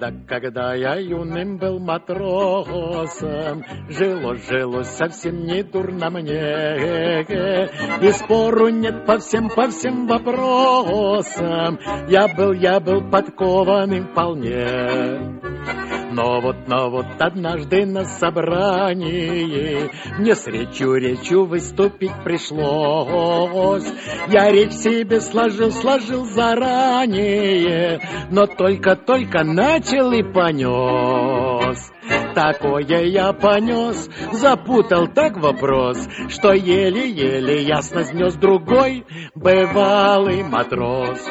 Когда я юным был матросом, жилось совсем не дурно мне, и спору нет по всем вопросам, я был подкованным вполне. Но вот однажды на собрании мне с речью выступить пришлось. Я речь себе сложил заранее, но только начал и понес. Такое я понес, запутал так вопрос, что еле ясно снес другой бывалый матрос.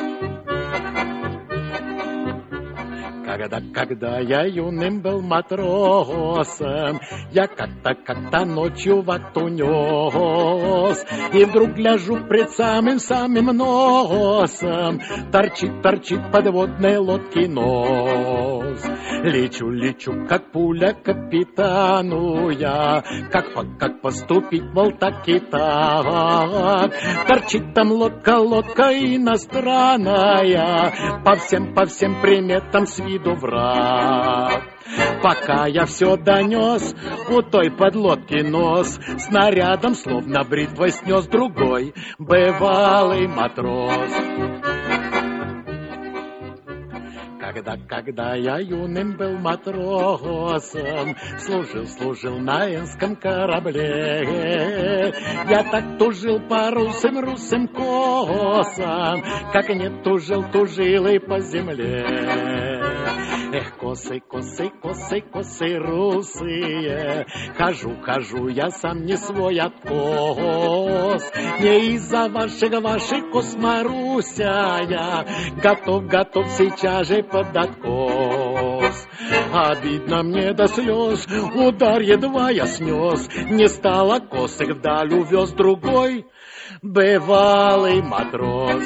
Когда я юным был матросом, я как-то ночью вахту нес, и вдруг гляжу пред самым носом, торчит подводной лодки нос. Лечу, как пуля капитану я, как поступить, мол, так и так. Торчит там лодка иностранная, по всем приметам с виду враг. Пока я все донес, у той подлодки нос снарядом словно бритвой снес другой бывалый матрос. Когда я юным был матросом, служил на Энском корабле, я так тужил по русым косам, как не тужил и по земле. Эх, косы русые, хожу я сам не свой откос. Не из-за ваших кос, Маруся, я готов сейчас же под откос. Обидно мне до слез, удар едва я снес, не стало косых вдаль увез другой бывалый матрос.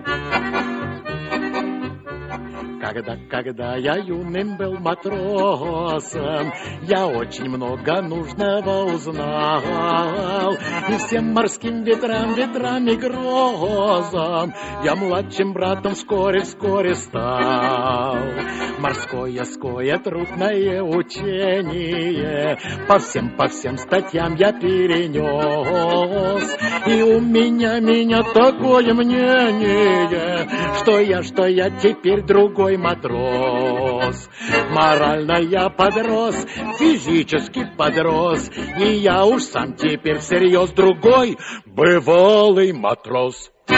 Когда я юным был матросом, я очень много нужного узнал, и всем морским ветрам и грозам я младшим братом вскоре стал. Морское трудное учение по всем статьям я перенес, и у меня такое мнение, что я теперь другой матрос. Морально я подрос, физически подрос, и я уж сам теперь всерьез другой бывалый матрос.